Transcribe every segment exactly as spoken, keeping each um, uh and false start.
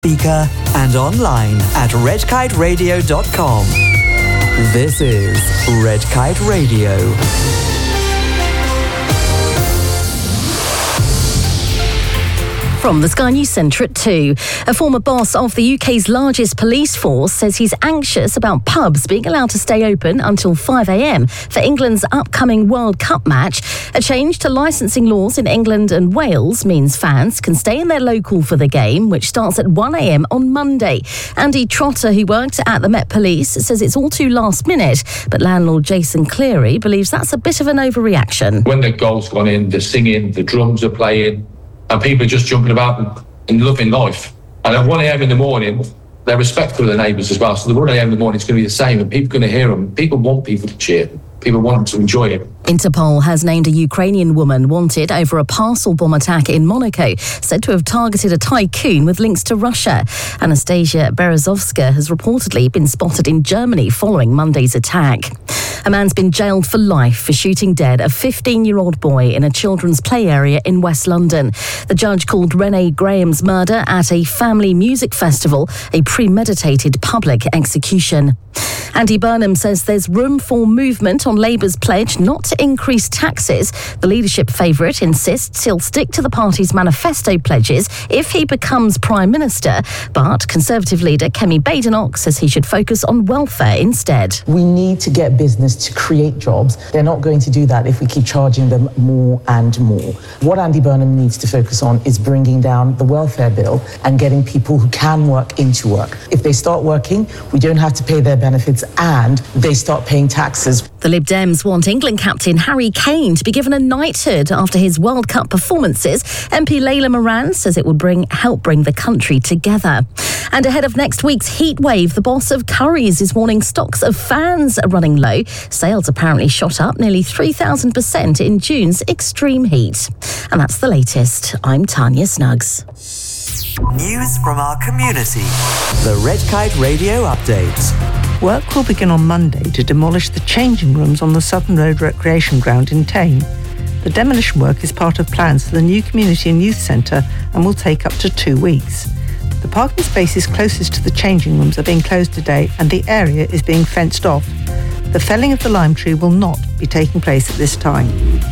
speaker and online at red kite radio dot com. This is Red Kite Radio. From the Sky News Centre at two. A former boss of the U K's largest police force says he's anxious about pubs being allowed to stay open until five a.m. for England's upcoming World Cup match. A change to licensing laws in England and Wales means fans can stay in their local for the game, which starts at one a.m. on Monday. Andy Trotter, who worked at the Met Police, says it's all too last minute, but landlord Jason Cleary believes that's a bit of an overreaction. When the goal's gone in, the singing, the drums are playing, and people are just jumping about and loving life. And at one a.m. in the morning, they're respectful of the neighbours as well. So the one a.m. in the morning is going to be the same, and people are going to hear them. People want people to cheer. People want them to enjoy it. Interpol has named a Ukrainian woman wanted over a parcel bomb attack in Monaco, said to have targeted a tycoon with links to Russia. Anastasia Berezovska has reportedly been spotted in Germany following Monday's attack. A man's been jailed for life for shooting dead a fifteen-year-old boy in a children's play area in West London. The judge called Renee Graham's murder at a family music festival a premeditated public execution. Andy Burnham says there's room for movement on Labour's pledge not to increase taxes. The leadership favourite insists he'll stick to the party's manifesto pledges if he becomes Prime Minister, but Conservative leader Kemi Badenoch says he should focus on welfare instead. We need to get business to create jobs. They're not going to do that if we keep charging them more and more. What Andy Burnham needs to focus on is bringing down the welfare bill and getting people who can work into work. If they start working, we don't have to pay their benefits and they start paying taxes. The Lib Dems want England captain Harry Kane to be given a knighthood after his World Cup performances. M P Layla Moran says it will bring help bring the country together. And ahead of next week's heat wave, the boss of Currys is warning stocks of fans are running low. Sales apparently shot up nearly three thousand percent in June's extreme heat. And that's the latest. I'm Tanya Snuggs. News from our community. The Red Kite Radio Update. Work will begin on Monday to demolish the changing rooms on the Southern Road Recreation Ground in Thame. The demolition work is part of plans for the new Community and Youth Centre and will take up to two weeks. The parking spaces closest to the changing rooms are being closed today and the area is being fenced off. The felling of the lime tree will not be taking place at this time.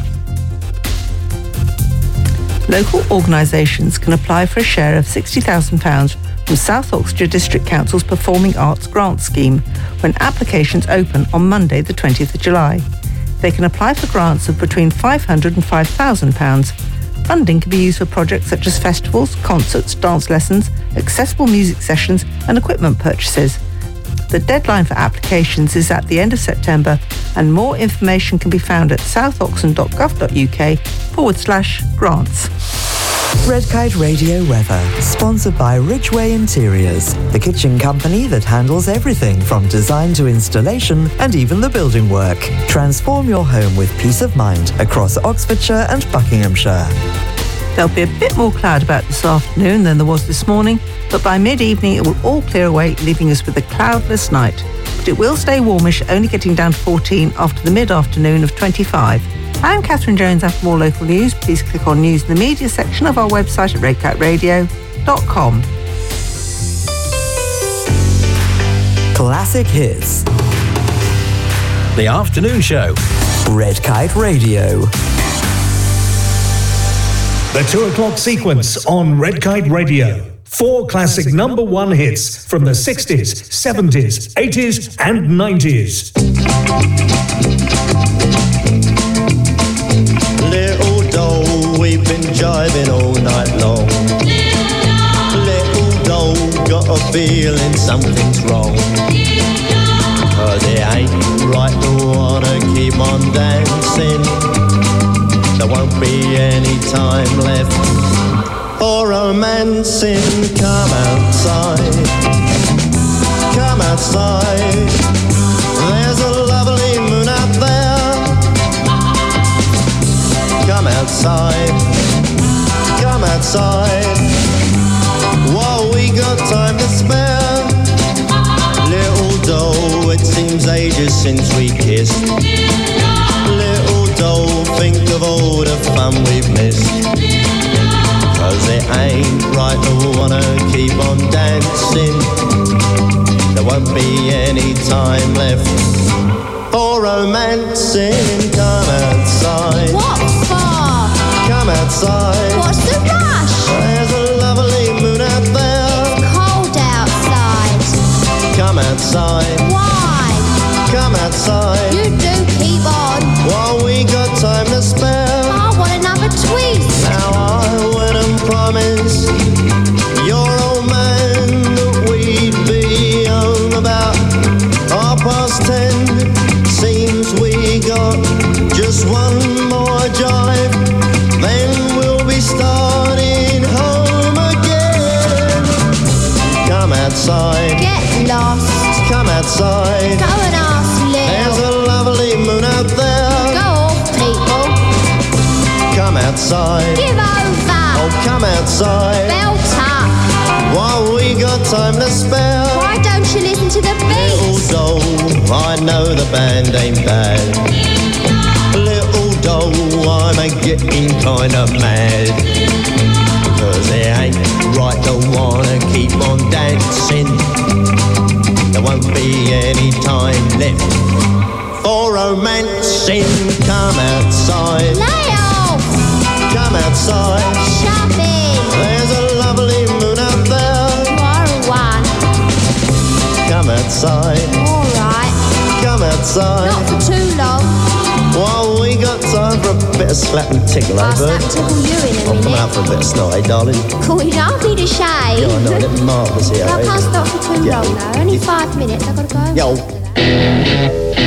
Local organisations can apply for a share of sixty thousand pounds from South Oxfordshire District Council's Performing Arts Grant Scheme when applications open on Monday the twentieth of July. They can apply for grants of between five hundred and five thousand pounds. Funding can be used for projects such as festivals, concerts, dance lessons, accessible music sessions and equipment purchases. The deadline for applications is at the end of September and more information can be found at southoxon.gov.uk forward slash grants. Red Kite Radio weather, sponsored by Ridgeway Interiors, the kitchen company that handles everything from design to installation and even the building work. Transform your home with peace of mind across Oxfordshire and Buckinghamshire. There'll be a bit more cloud about this afternoon than there was this morning, but by mid-evening it will all clear away, leaving us with a cloudless night. But it will stay warmish, only getting down to fourteen after the mid-afternoon of twenty-five. I'm Catherine Jones. And for more local news, please click on News in the Media section of our website at red kite radio dot com. Classic hits. The Afternoon Show. Red Kite Radio. The two o'clock sequence on Red Kite Radio. Four classic number one hits from the sixties, seventies, eighties and nineties. Little doll, we've been jiving all night long. Little doll, got a feeling something's wrong. Cause it ain't right to wanna keep on dancing. There won't be any time left for romancing. Come outside, come outside. There's a lovely moon out there. Come outside, come outside. While we got time to spare. Little doll, it seems ages since we kissed. Little doll, think of all the fun we've missed. Cause it ain't right to wanna keep on dancing. romancing. Come outside. What for? Come outside. What's the rush? There's a lovely moon out there. It's cold outside. Come outside. Why? Come outside. You do keep on. While we got time to spare. I want another twist. Now I went and promised your old man that we'd be home about half past ten. Seems we got just one more drive, then we'll be starting home again. Come outside. Get lost. Come outside. Go and ask Lil. There's a lovely moon out there. Go off, people. Come outside. Give over. Oh, come outside. Belt up. While we got time to spare. Why don't you listen to the Little beats? doll, I know the band ain't bad. Little doll, I'm a getting kinda mad. Cause it ain't right to wanna keep on dancing. There won't be any time left for romancing. Come outside. Lay off. Come outside. Shove it. There's a lovely moon out there. You are a one. Come outside. Alright. Come outside. Not for too long. While we got time for a bit of slap and tickle, eh, I'll bird? slap tickle you in a I'll come minute. out for a bit of snot, eh, darling? Cool, you don't need a shave. Yeah, I know, it's marvellous here, I eh? can't stop for too Yeah. long though. Only five minutes. I've got to go. Yo.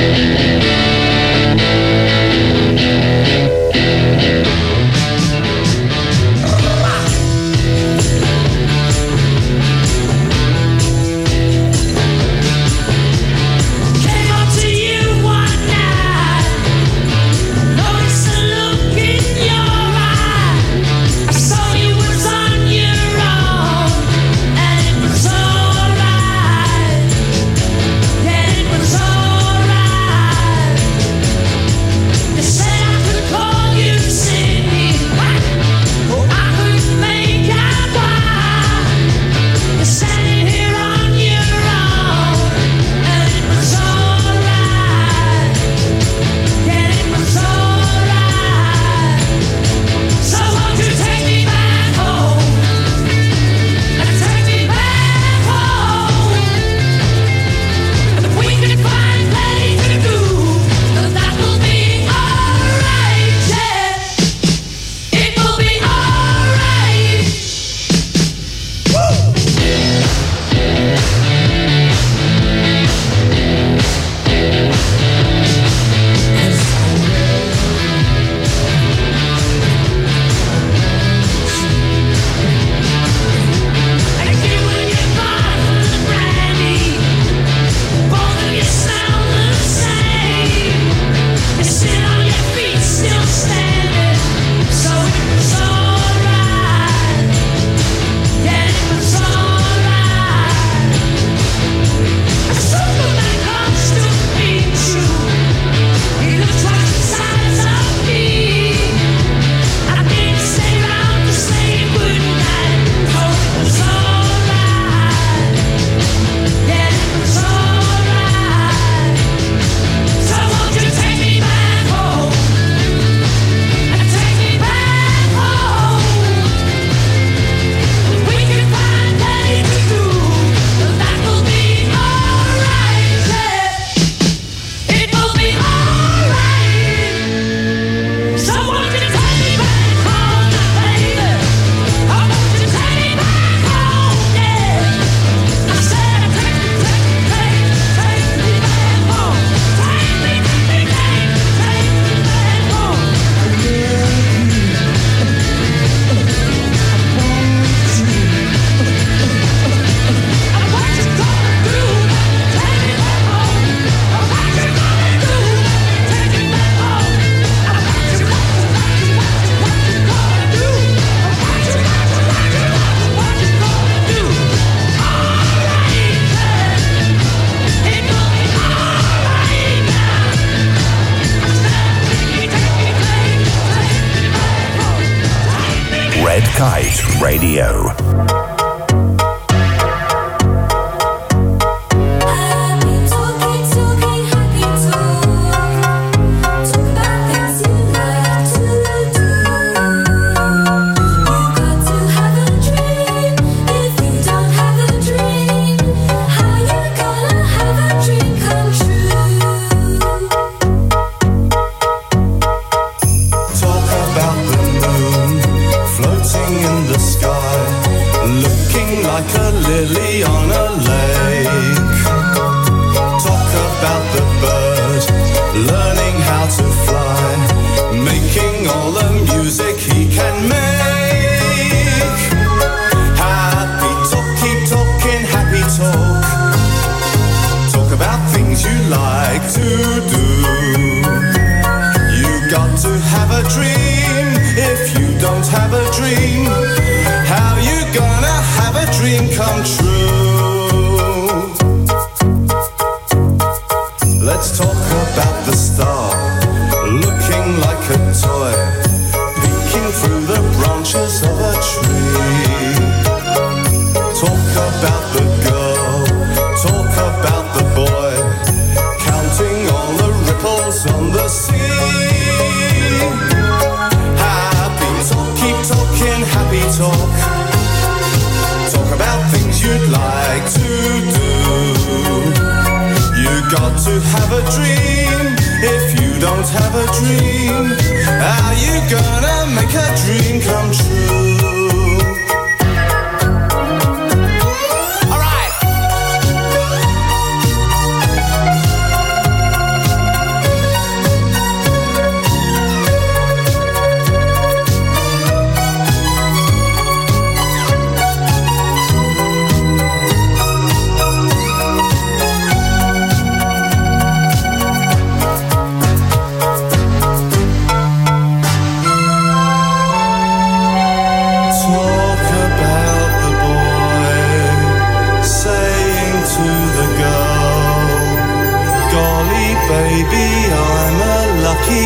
Red Kite Radio. Happy talking, talking, happy talk. lily on a lake. Talk about the bird learning how to fly, making all the music he can make. Happy talk, keep talking, happy talk. Talk about things you like to do. You got to have a dream. If you don't have a dream, how you gonna have a dream come true? Let's talk about the star, looking like a toy, peeking through the branches of a tree. Talk about the girl, talk about the boy, counting all the ripples on the sea. Happy talk, keep talking, happy talk. Talk about things you'd like to do. You got to have a dream. If you don't have a dream, how you gonna make a dream come true? Baby, I'm a lucky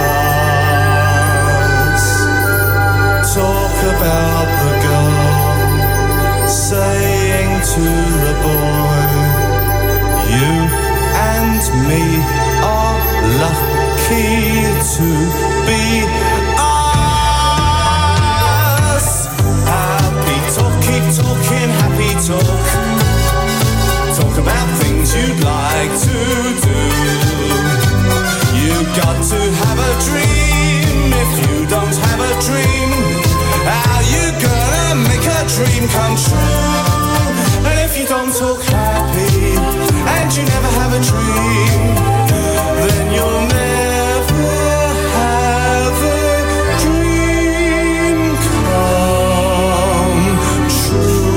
cuz. Talk about the girl saying to the boy, you and me are lucky to be us. Happy talk, keep talking, happy talk. Talk about things you'd like to do. You got to have a dream. If you don't have a dream, how you gonna make a dream come true? And if you don't talk happy and you never have a dream, then you'll never have a dream come true.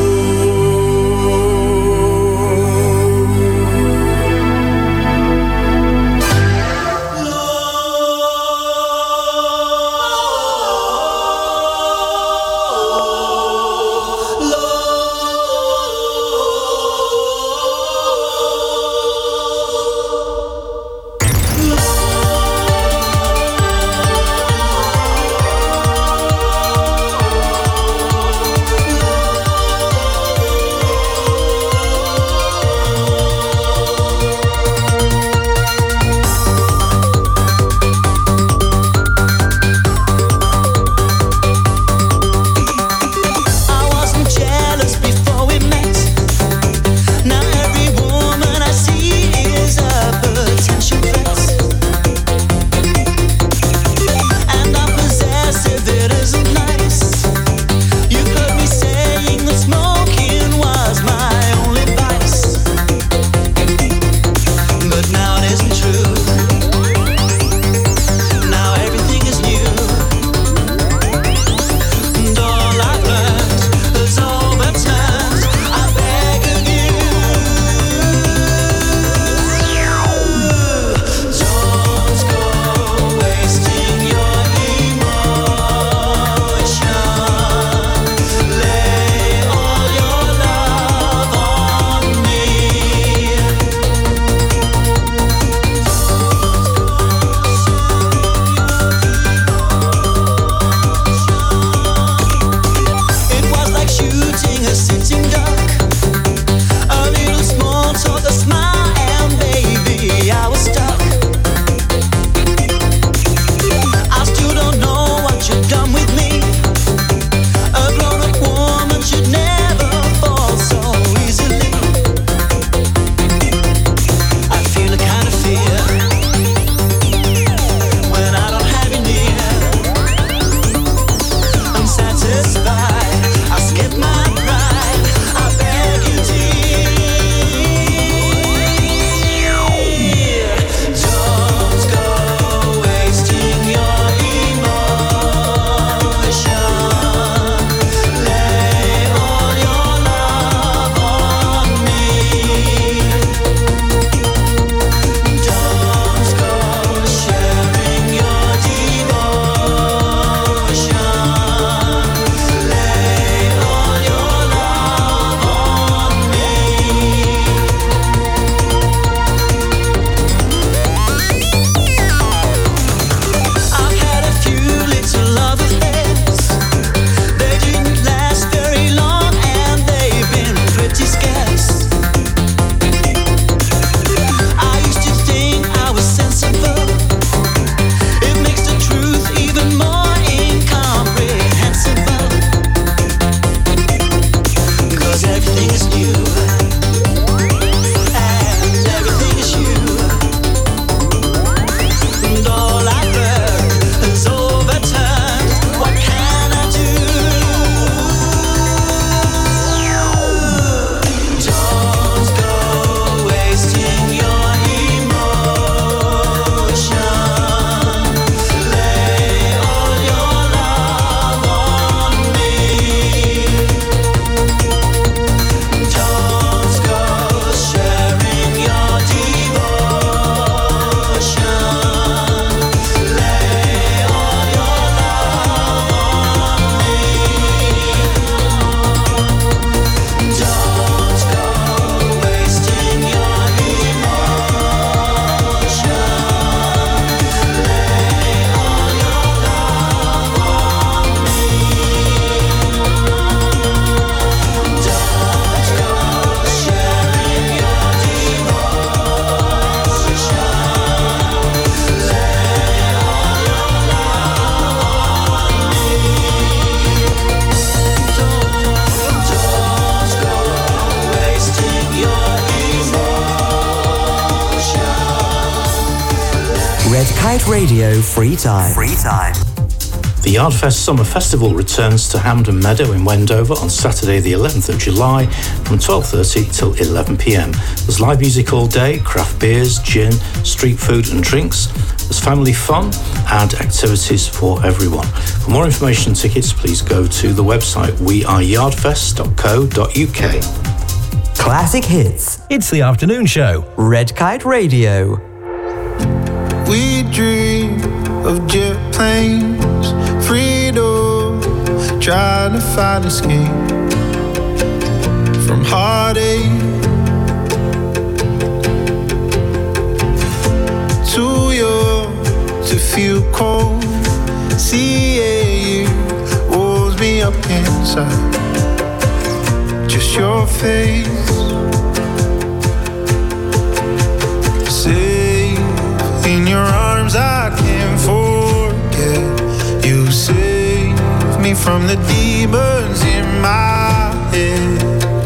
Kite Radio Free Time. Free Time. The Yardfest Summer Festival returns to Hampden Meadow in Wendover on Saturday the eleventh of July from twelve thirty till eleven p m. There's live music all day, craft beers, gin, street food and drinks. There's family fun and activities for everyone. For more information and tickets, please go to the website we are yardfest dot co dot u k. Classic hits. It's the afternoon show. Red Kite Radio. We dream of jet planes, freedom, trying to find escape from heartache. Too young to feel cold, C A U warms me up inside. Just your face, safe in your arms I can't forget. You save me from the demons in my head.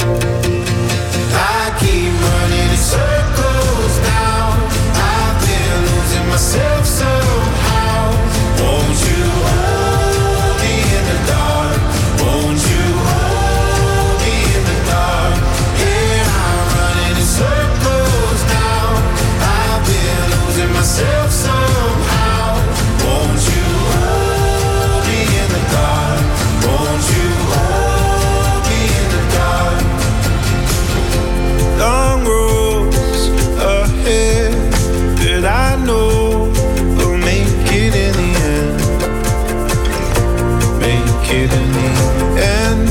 I keep running in circles now, I've been losing myself somehow. Won't you hold me in the dark? Won't you hold me in the dark? Yeah, I'm running in circles now, I've been losing myself somehow. Won't you hold me in the dark? Won't you hold me in the dark? Long roads ahead that I know will make it in the end. Make it in the end.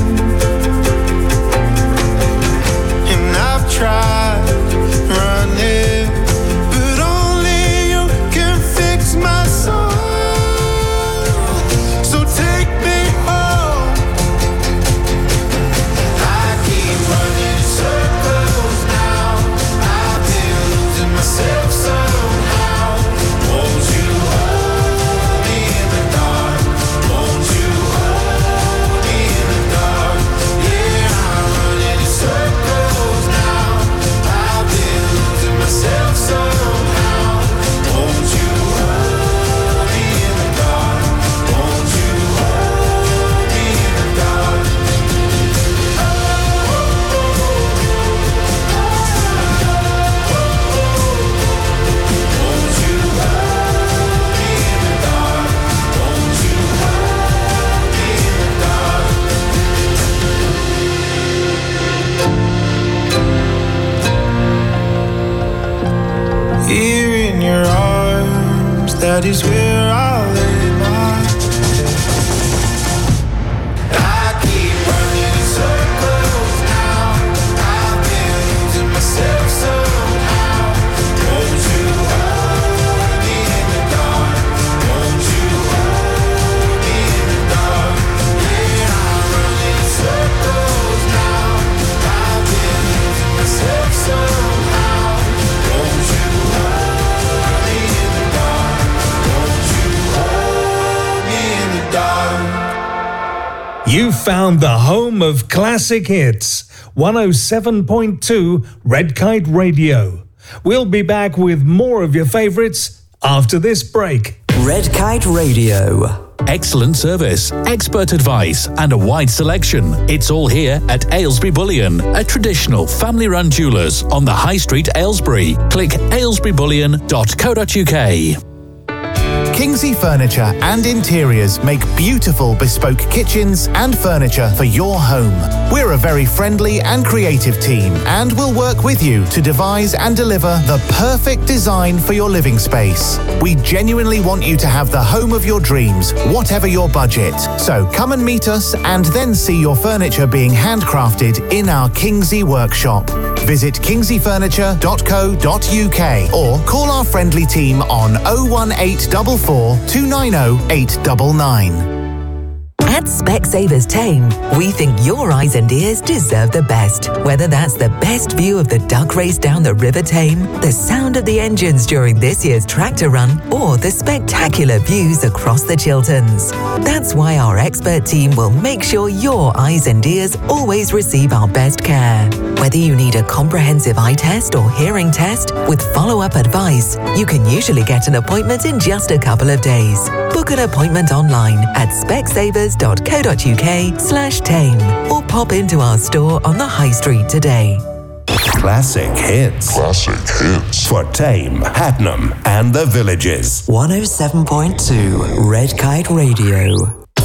And I've tried running, but only you can fix my soul. So take me home. I keep running in circles now, I've been losing myself somehow. Won't you hold me in the dark? Won't you hold me in the dark? Yeah, I'm running in circles now, I've been losing myself somehow. Won't you hold me in the dark? Won't you hold me in the dark? Won't you hold me in the dark? Won't you hold me in the dark? Here in your arms, that is where I'll lay my head. I keep running in circles now, I've been losing myself somehow. Won't you hold me in the dark? Won't you hold me in the dark? Yeah, I'm running in circles now, I've been losing myself somehow. Won't you hold me in the dark? Won't you hold me in the dark? You found the home of classic hits. one oh seven point two Red Kite Radio. We'll be back with more of your favourites after this break. Red Kite Radio. Excellent service, expert advice, and a wide selection. It's all here at Aylesbury Bullion, a traditional family-run jewellers on the High Street, Aylesbury. Click aylesbury bullion dot co dot u k. Kingsley Furniture and Interiors make beautiful bespoke kitchens and furniture for your home. We're a very friendly and creative team and will work with you to devise and deliver the perfect design for your living space. We genuinely want you to have the home of your dreams, whatever your budget. So come and meet us and then see your furniture being handcrafted in our Kingsley workshop. Visit kingsley furniture dot co dot u k or call our friendly team on oh one eight four four, two nine oh, eight nine nine. At Specsavers Tame, we think your eyes and ears deserve the best. Whether that's the best view of the duck race down the River Tame, the sound of the engines during this year's tractor run, or the spectacular views across the Chilterns. That's why our expert team will make sure your eyes and ears always receive our best care. Whether you need a comprehensive eye test or hearing test with follow-up advice, you can usually get an appointment in just a couple of days. Book an appointment online at specsavers.co.uk slash tame or pop into our store on the High Street today. Classic hits. Classic hits. For Tame, Hattonham, and the Villages. one oh seven point two Red Kite Radio.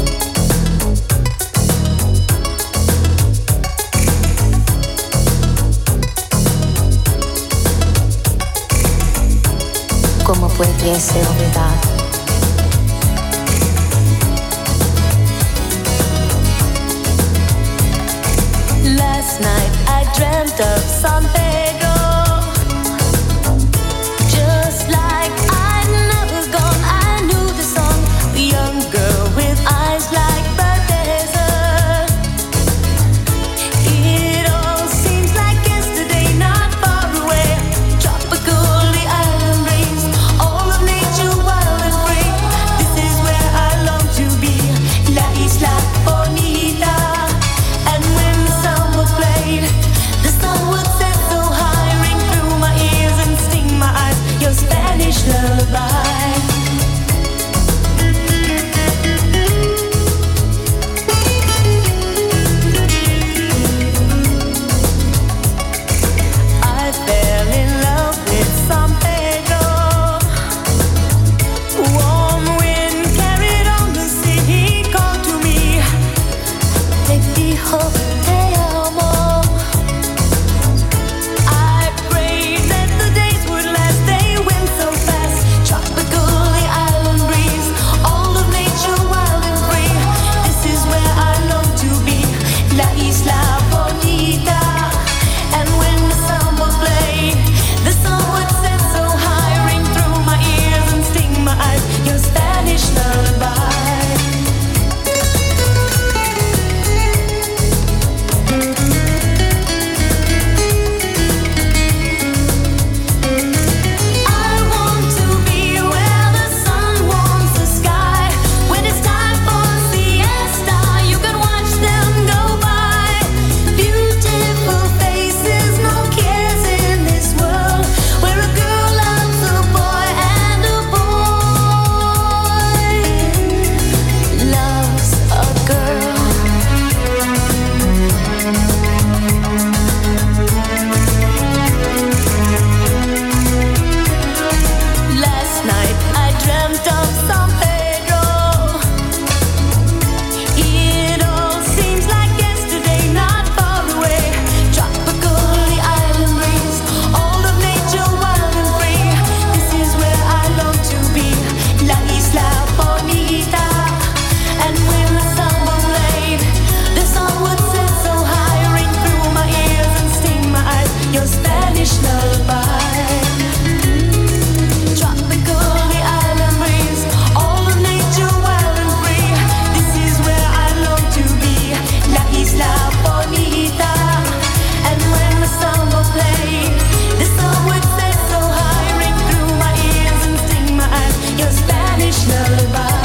¿Cómo pudiese olvidar? Last night I dreamt of San Pedro, just like I'd never gone. I knew the song, a young girl with eyes like the desert. It all seems like yesterday, not far away. Tropical, the island breeze, all of nature wild and free. This is where I long to be, La Isla Bonita. And when the sun was played, the sun would set so high, ring through my ears and sting my eyes, your Spanish lullaby. I fell in love with San Pedro. Warm wind carried on the sea, he called to me, te dijo te amo. I prayed that the days would last, they went so fast. Tropical, the island breeze, all of nature wild and free. This is where I long to be, La Isla Bonita. And when the sun was played, the sun would set so high, ring through my ears and sting my eyes, your Spanish lullaby. I want to be where the sun warms the sky. When it's time for siesta, you can watch them go by. Beautiful faces, no cares in this world, where a girl loves a boy and a boy loves a girl. Last night I dreamt of San Pedro. It all seems like yesterday, not far away. Tropical, the island breeze, all of nature wild and free. This is where I long to be, La Isla Bonita. And when the sun was laid, the sun would set so high, ring through my ears and sting my eyes, your Spanish lullaby. Tropical, the island breeze, all of nature wild and free. This is where I long to be, La Isla Bonita. And when the sun was played, the sun would set so high, ring through my ears and sting my eyes, your Spanish lullaby.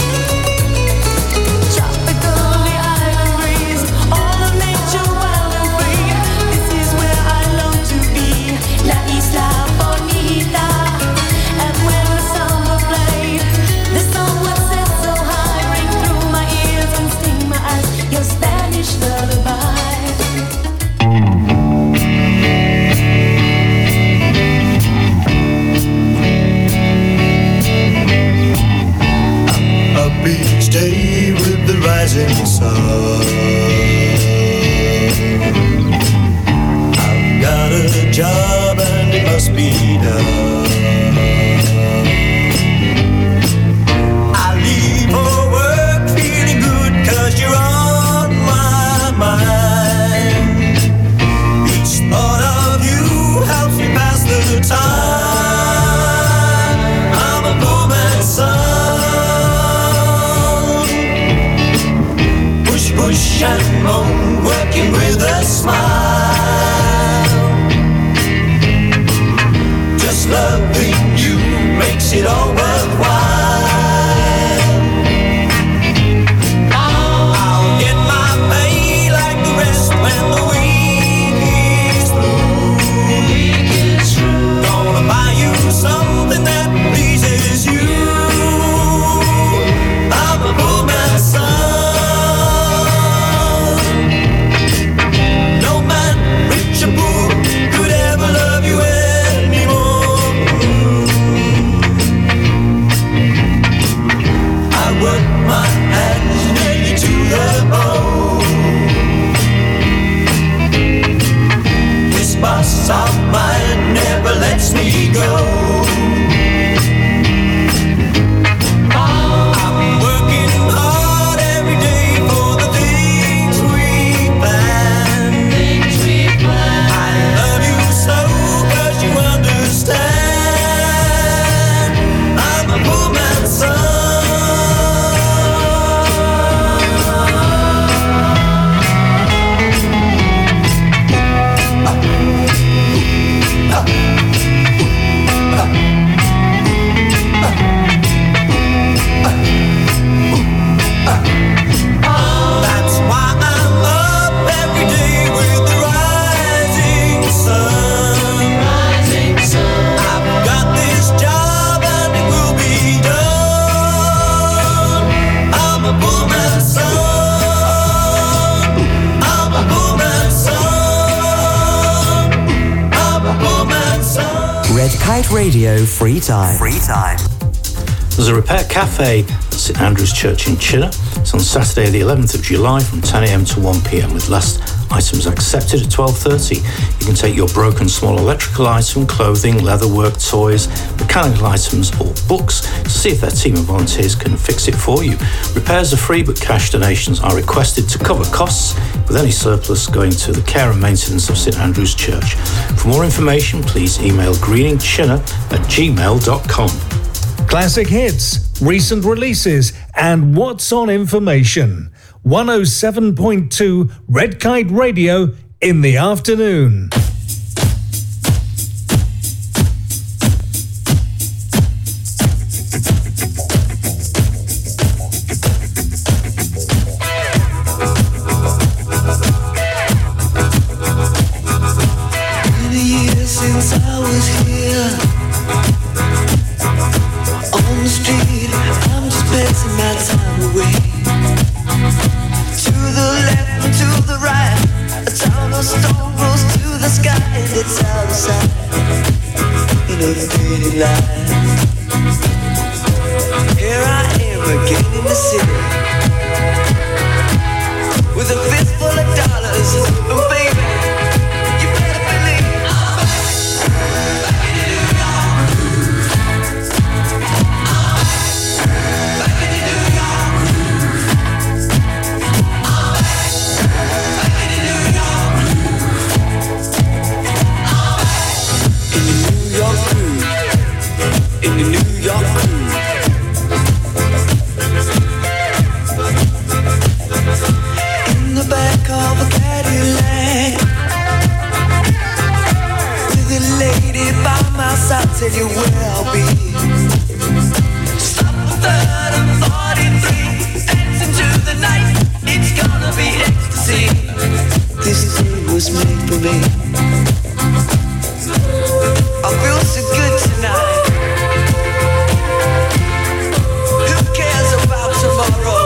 Tropical, the island breeze, all of nature wild and free. This is where I long to be, top mind never lets me go. I'm working hard every day for the things we plan. Things we plan. I love you so 'cause you understand. I'm a poor man's son. That's why I'm up every day with the rising sun. Rising sun. I've got this job and it will be done. I'm a poor man's son. I'm a poor man's son. I'm a poor man's son. Red Kite Radio Free Time. Free Time. There's a repair cafe at St Andrew's Church in Chinner. It's on Saturday the eleventh of July from ten a m to one p m with last items accepted at twelve thirty. You can take your broken small electrical item, clothing, leatherwork, toys, mechanical items or books to see if their team of volunteers can fix it for you. Repairs are free but cash donations are requested to cover costs, with any surplus going to the care and maintenance of St Andrew's Church. For more information, please email greeningchinner at gmail dot com. Classic hits, recent releases, and what's on information. one oh seven point two Red Kite Radio in the afternoon. Been a year since I was here on the street. I'm just passing my time away. To the left and to the right, a town of stone rose to the sky, and it's out of sight in a faded light. Here I am again in the city with a fistful of dollars, and baby, you better believe I'm back in New York. I'm back in New York. I'm back in New York. In the New York groove. In the New York groove. In the back of a Cadillac, with a lady by my side, tell you where I'll be. Stop the third and forty-three, dancing to the night. It's gonna be ecstasy. This day was made for me. I feel so good tonight. Who cares about tomorrow?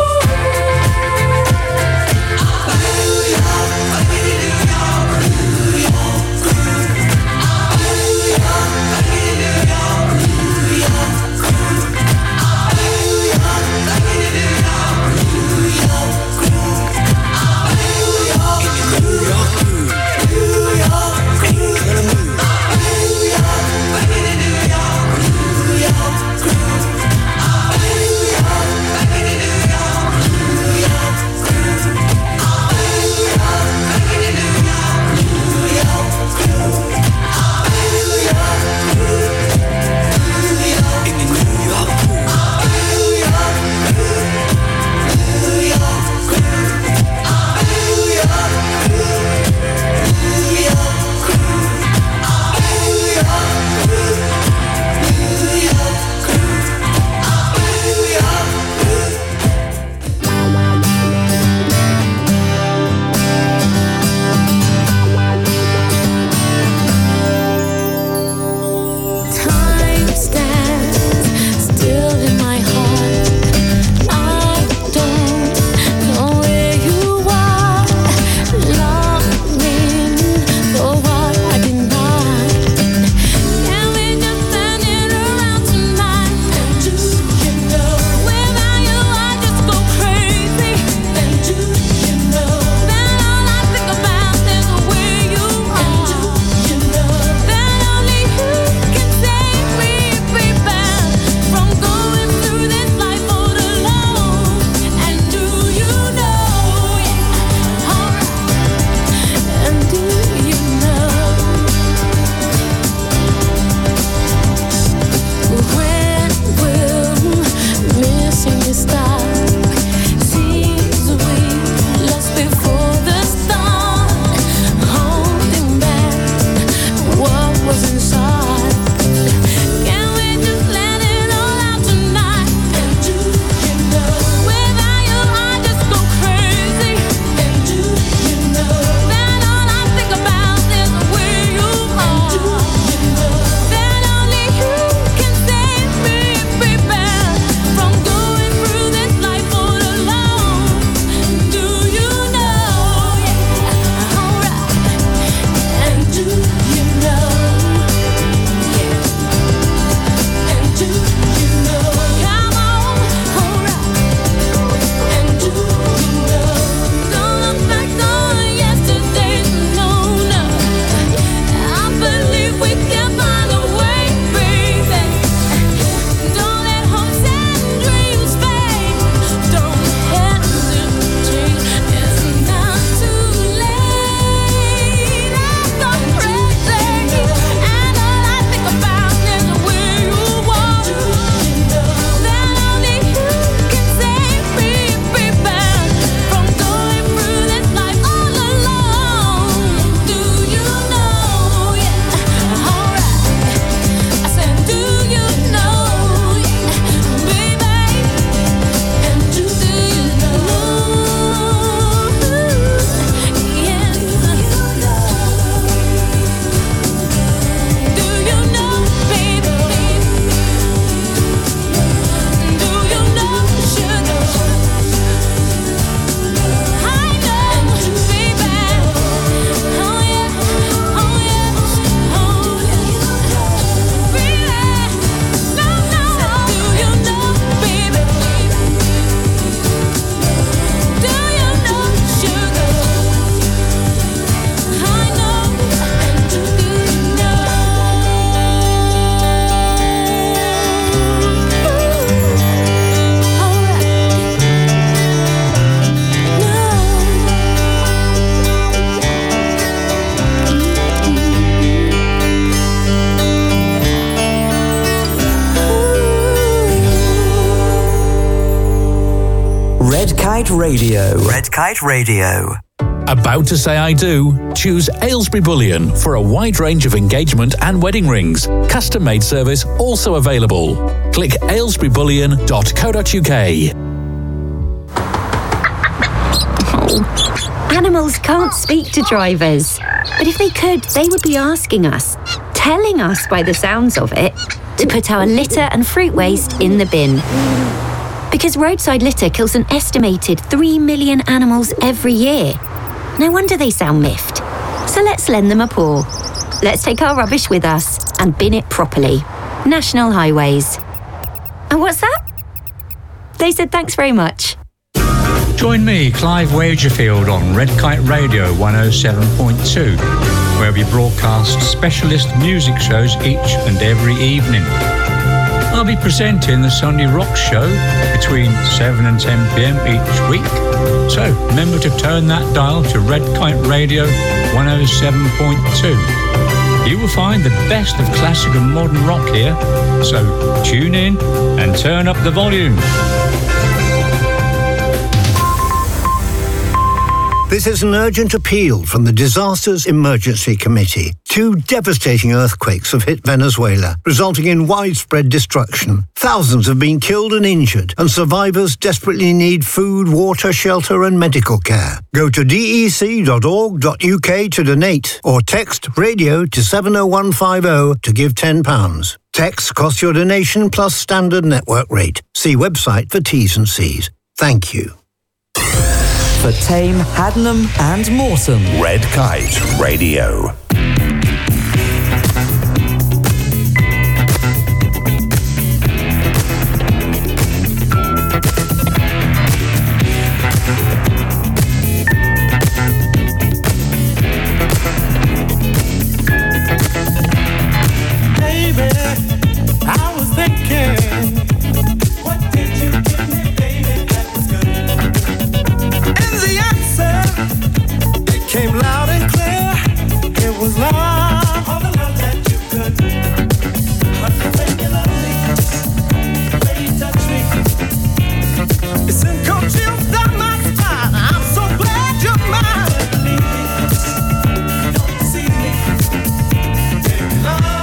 New York. Kite Radio. Red Kite Radio. About to say I do? Choose Aylesbury Bullion for a wide range of engagement and wedding rings. Custom-made service also available. Click aylesbury bullion dot co dot uk. Animals can't speak to drivers. But if they could, they would be asking us, telling us by the sounds of it, to put our litter and fruit waste in the bin. Because roadside litter kills an estimated three million animals every year. No wonder they sound miffed. So let's lend them a paw. Let's take our rubbish with us and bin it properly. National Highways. And what's that? They said thanks very much. Join me, Clive Wagerfield, on Red Kite Radio one oh seven point two, where we broadcast specialist music shows each and every evening. I'll be presenting the Sunday Rock Show between seven and ten p.m. each week. So remember to turn that dial to Red Kite Radio one oh seven point two. You will find the best of classic and modern rock here. So tune in and turn up the volume. This is an urgent appeal from the Disasters Emergency Committee. Two devastating earthquakes have hit Venezuela, resulting in widespread destruction. Thousands have been killed and injured, and survivors desperately need food, water, shelter, and medical care. Go to d e c dot org dot u k to donate, or text radio to seven oh one five oh to give ten pounds. Text costs your donation plus standard network rate. See website for T's and C's. Thank you. For Tame, Haddenham and Morecambe. Red Kite Radio. Baby, I was thinking, what did you give me, baby, that was good? And the answer, it came loud and clear. It was love, all the love that you could. When you love me, when you touch me, it sent cold chills down my spine. I'm so glad you're mine. Don't deceive me, baby, love.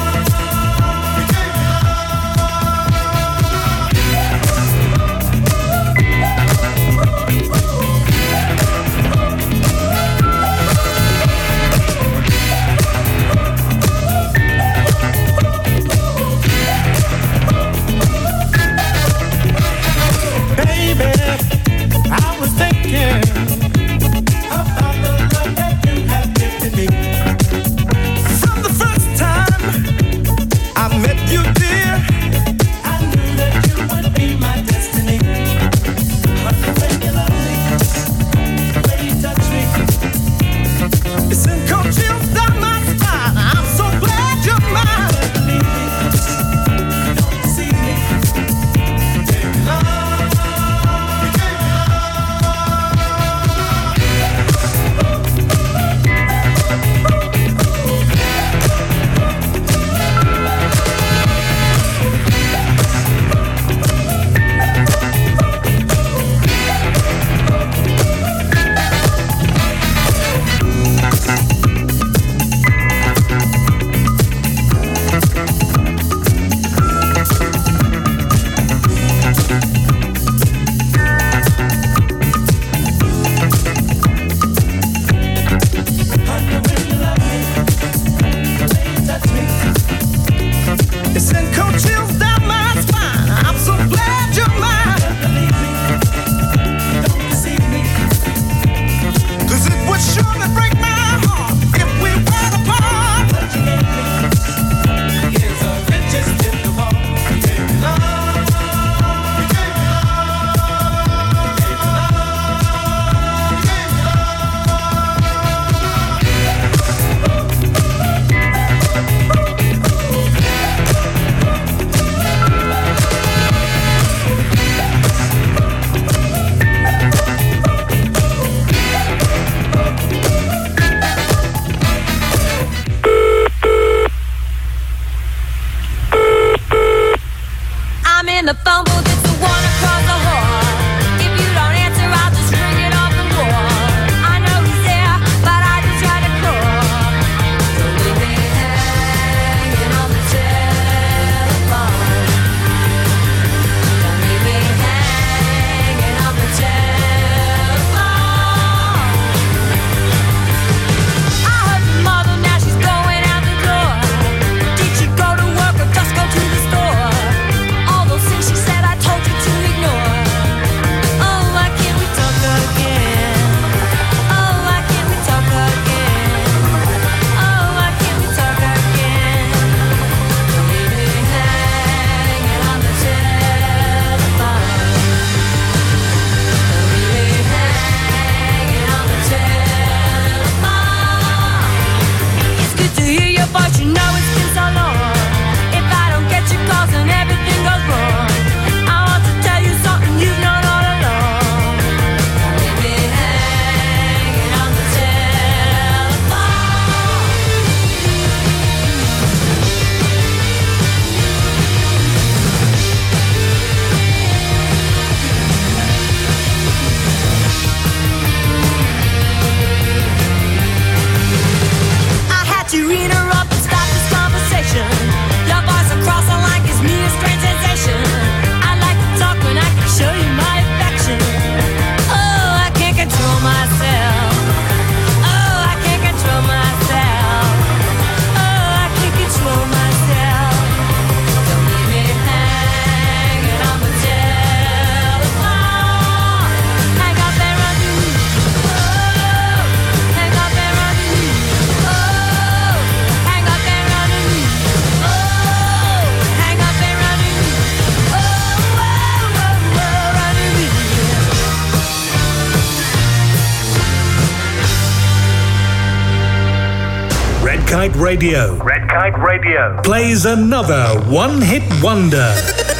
I was thinking about the love that you have given me. From the first time I met you, dear, I knew that you would be my destiny. When you love me, when you touch me, it sent cold chills down my spine. I'm so glad you're mine. Don't deceive me, baby, love. I'm in the phone booth, it's the one across the hall. If you don't answer, I'll just Kite Radio. Red Kite Radio plays another one-hit wonder.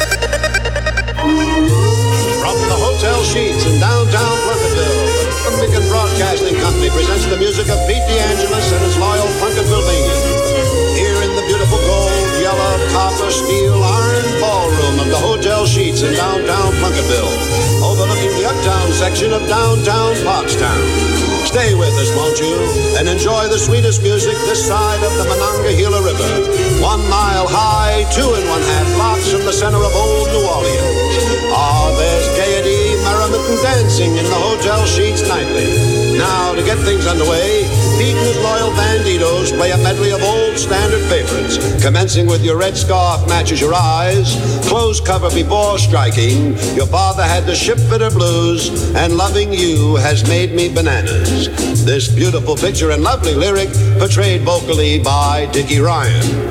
From the Hotel Sheets in downtown Plunketville, the Beacon Broadcasting Company presents the music of Pete DeAngelis and his loyal Plunketvilleanians. Here in the beautiful gold, yellow, copper, steel, iron ballroom of the Hotel Sheets in downtown Plunketville, overlooking the uptown section of downtown Pottstown. Stay with us, won't you, and enjoy the sweetest music this side of the Monongahela River. One mile high, two and one half blocks from the center of old New Orleans. Ah, there's gaiety, merriment, and dancing in the Hotel Sheets nightly. Now, to get things underway, Pete and his loyal banditos play a medley of old standard favorites, commencing with Your Red Scarf Matches Your Eyes, Close Cover Before Striking, Your Father Had the Shipfitter Blues, and Loving You Has Made Me Bananas. This beautiful picture and lovely lyric portrayed vocally by Dickie Ryan.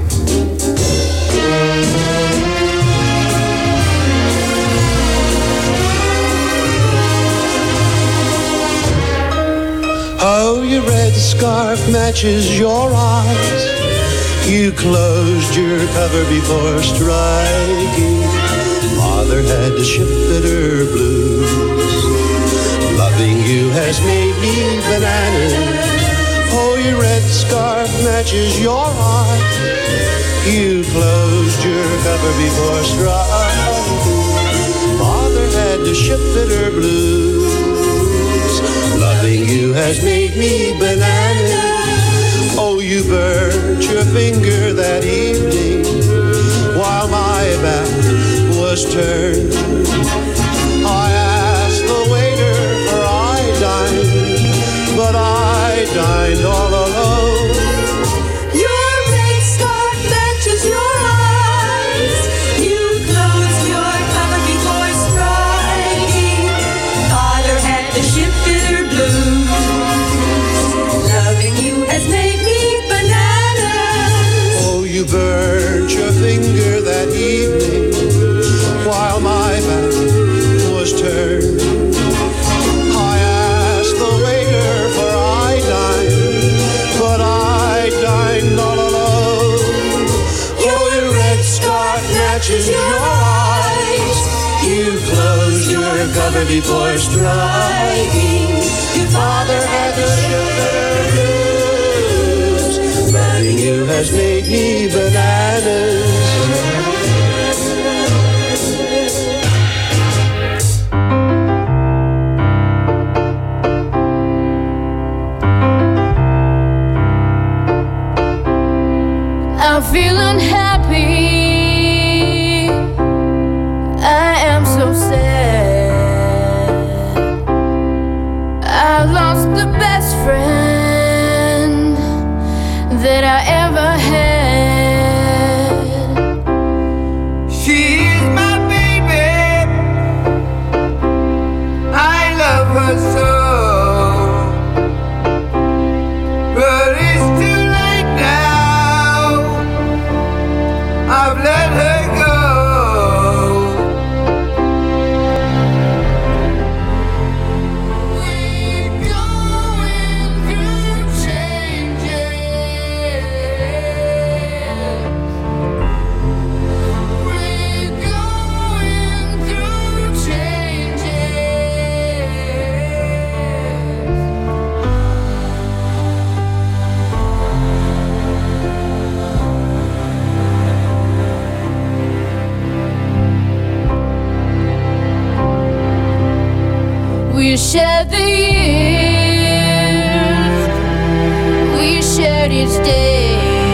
Oh, your red scarf matches your eyes. You closed your cover before striking. Father had the shipfitter blues. Loving you has made me bananas. Oh, your red scarf matches your eyes. You closed your cover before striking. Father had the shipfitter blues. Loving you has made me bananas. Oh, you burnt your finger that evening while my back was turned. I asked the waiter for iodine, but I dined all alone. Your red scarf matches your eyes. You closed your cover before striking. Father had the shipfitter blues. Loving you has made me bananas. Oh, you burnt your finger that evening while my back was turned. I asked the waiter for iodine, but I dined all alone. Oh, your red scarf matches your eyes. You closed your cover before striking. Your father had the shipfitter blues. Loving you has made me bananas. I'm feeling happy. I am so sad. I lost the best friend that I ever had. She is my baby. I love her so. But it's too late now. I've let her go. We're going through changes. We're going through changes. We shared the years, we shared each day.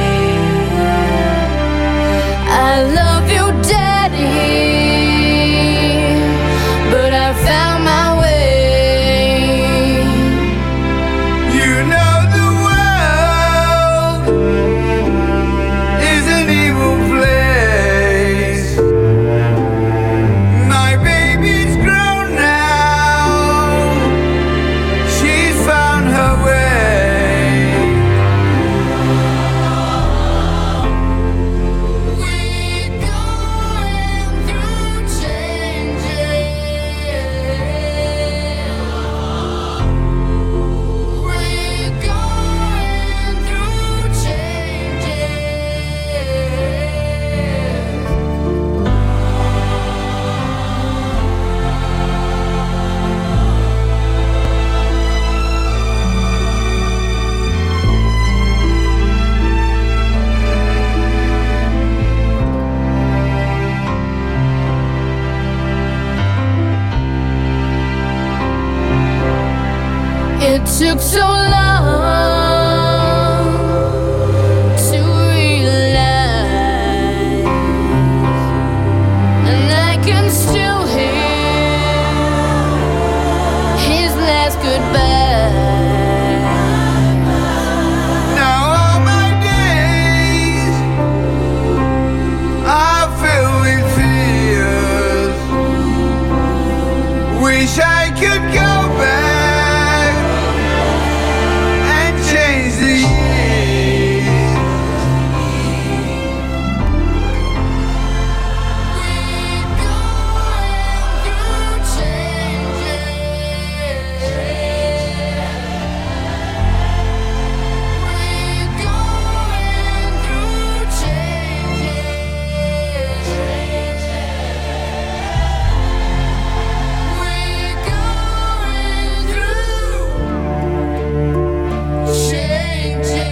I love you, Daddy, but I found my way. You know the world is an evil place. My baby's grown now. took so long to realize, and I can still hear his last goodbye. Now all my days are filled with fears. Wish I could go back and change the years. We're going through changes. We're going through changes. We're going through changes.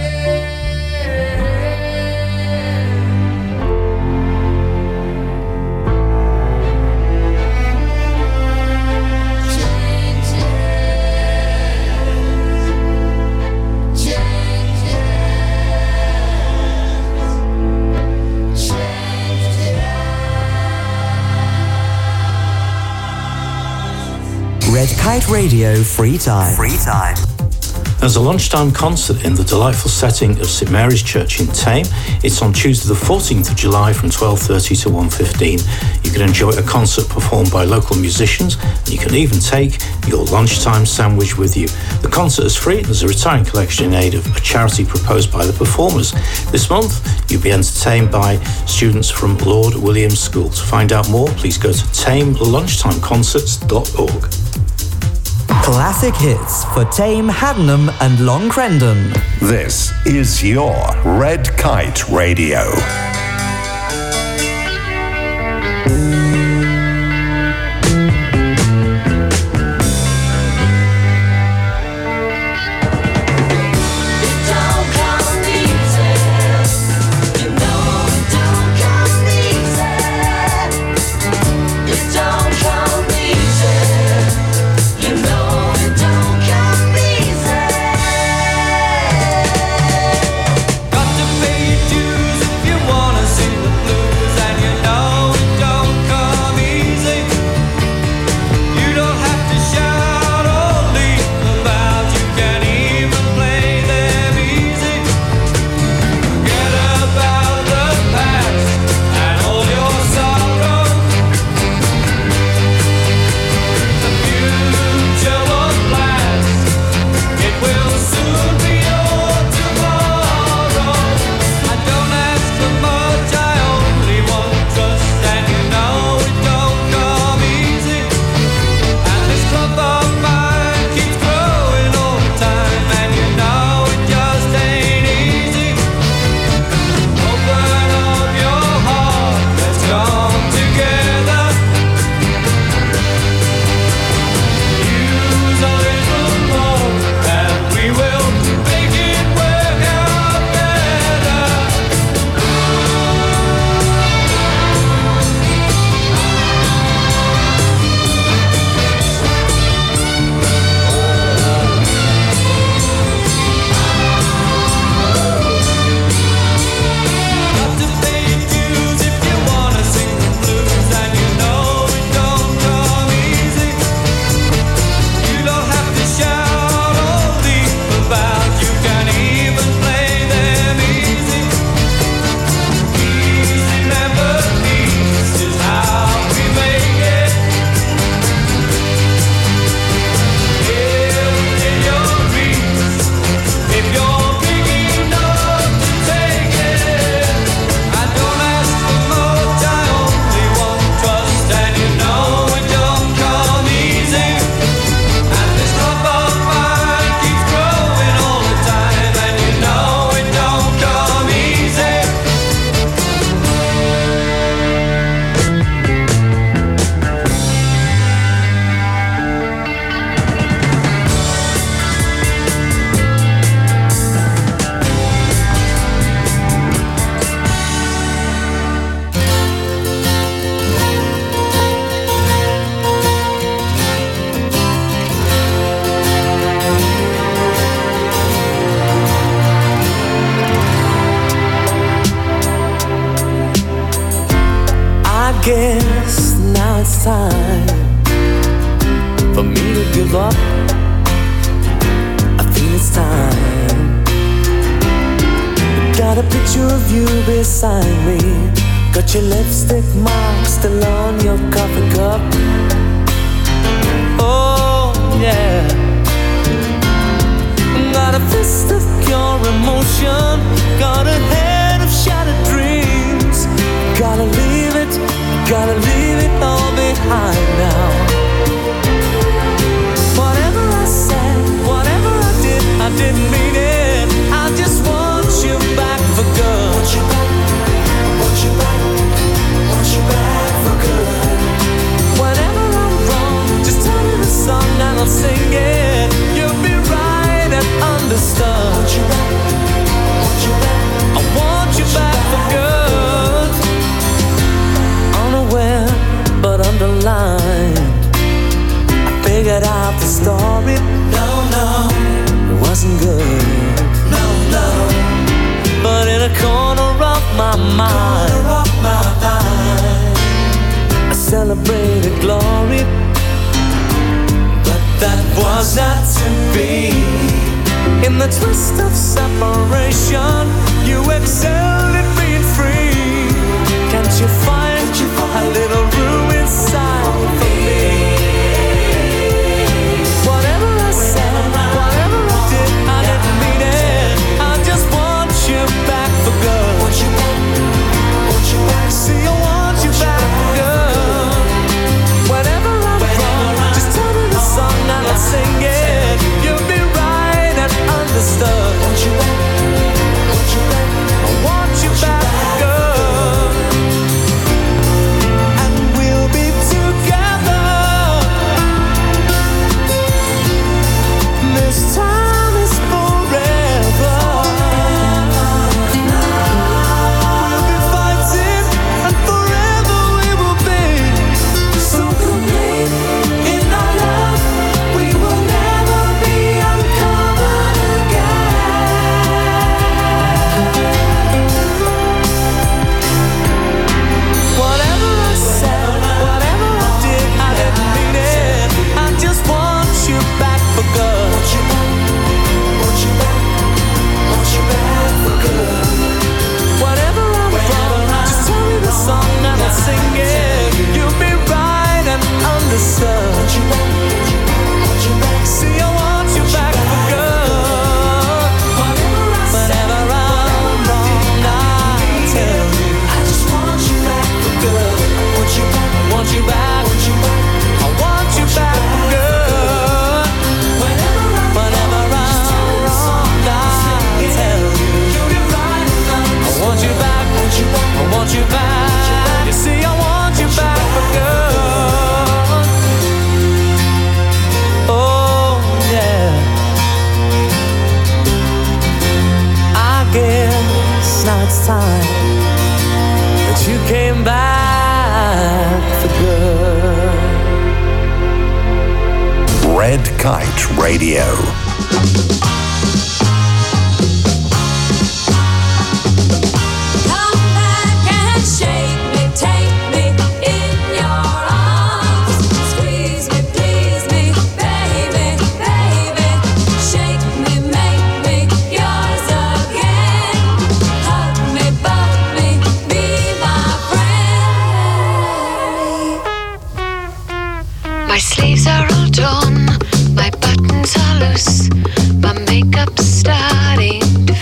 Red Kite Radio Free Time. Free Time. There's a lunchtime concert in the delightful setting of St Mary's Church in Thame. It's on Tuesday the fourteenth of July from twelve thirty to one fifteen. You can enjoy a concert performed by local musicians, and you can even take your lunchtime sandwich with you. The concert is free. There's a retiring collection in aid of a charity proposed by the performers. This month, you'll be entertained by students from Lord Williams School. To find out more, please go to thame lunchtime concerts dot org. Classic hits for Thame, Haddenham and Long Crendon. This is your Red Kite Radio. Got to pay your dues if you wanna sing the blues, and you know it don't come guess now it's time for me to give up. I feel it's time. Got a picture of you beside me. Got your lipstick mark still on your coffee cup. Oh yeah. Got a fist of pure emotion. Got a head of shattered dreams. Gotta leave it, gotta leave it all behind now. Whatever I said, whatever I did, I didn't mean it. I just want you back for good. Want you back, want you back, want you back for good. Whenever I'm wrong, just tell me the song and I'll sing it. You'll be right and understood. Want you back, want you back, I want you back for good. Unaware but underlined, I figured out the story. No, no, it wasn't good. No, no, but in a corner of my mind, corner of my mind, I celebrated glory, but that was not to be. In the twist of separation, you excelled at being free. Can't you find a little room inside for me? Whatever I said, whatever I did, I didn't mean it. I just want you back for good. Want you back, want you back. See, I want you back for good. Whenever I'm wrong, just tell me the song and I'll sing it. You'll be right and understood. Want you back, want you back. I want you back for good. And we'll be together. This time is forever. We'll be fighting and forever we will be so complete in our love. We will never be uncovered again. Whatever I said, whatever I did, I didn't mean it. I just want you back for good. Want you back, want you back, want you back for good. Whatever I'm wrong, just tell me the song and I'll sing it. You'll be right and understood. Want you back, want you back. See, I want you back for good. Whenever I'm wrong, I'll tell you. I just want you back for good. Want you back, want you back, want you back. I want you back for good. Whenever I'm wrong, I'll tell you. I want you back, want you back, I want you back. You see, I want you back for good. Oh yeah. I guess now it's time that you came back for good. Red Kite Radio. Come back and shake me, take me in your arms. Squeeze me, please me, baby, baby. Shake me, make me yours again. Hug me, bug me, be my friend. My sleeves are all torn, my buttons are loose, my makeup's starting to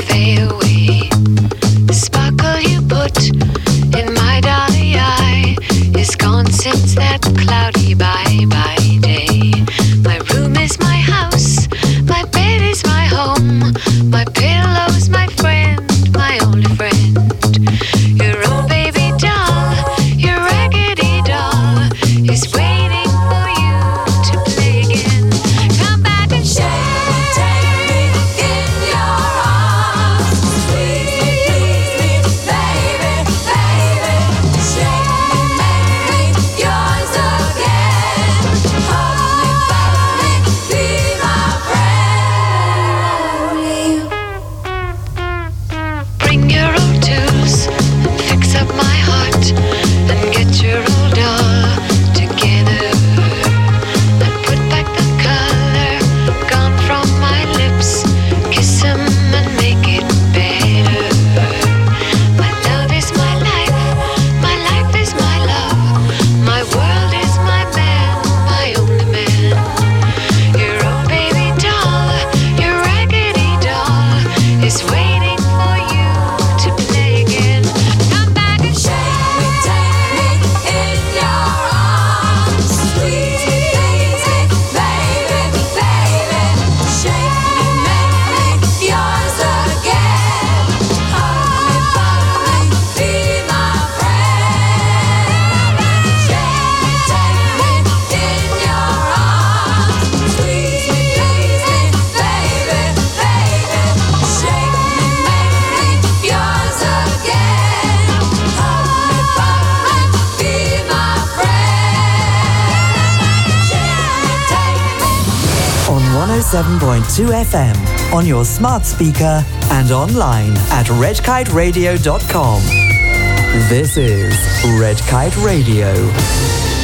oh seven point two F M on your smart speaker and online at red kite radio dot com. This is Red Kite Radio.